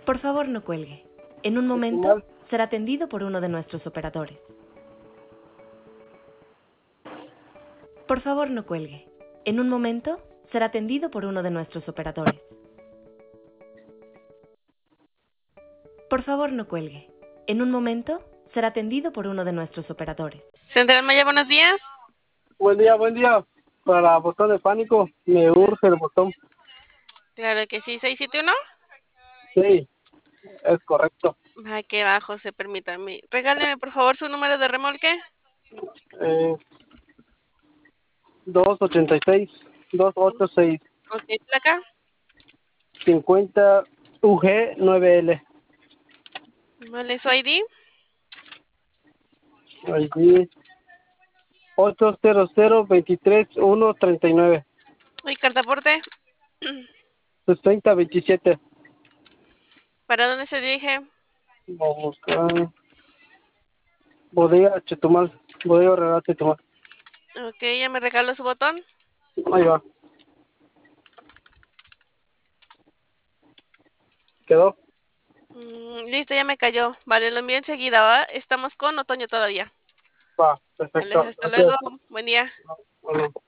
Por favor, no cuelgue. En un momento será atendido por uno de nuestros operadores. Por favor, no cuelgue. En un momento será atendido por uno de nuestros operadores. Por favor, no cuelgue. En un momento será atendido por uno de nuestros operadores. Central Maya, buenos días. Buen día, buen día. Para botón de pánico, me urge el botón. Claro que sí, 671. Sí, es correcto. Aquí abajo, se permítame. Regáleme, por favor, su número de remolque. 286, 286, Ok, placa. 50 UG9L. Vale, su ID. Allí, 800-23-139. Y cartaporte. 6027. ¿Para dónde se dirige? Vamos a Bodega Chetumal. Bodega Real Chetumal. Ok, ya me regaló su botón. Ahí va. ¿Quedó? Listo, ya me cayó. Vale, lo envío enseguida, ¿va? Estamos con otoño todavía. Va, Vale, perfecto. hasta luego. Gracias. Buen día. Bueno.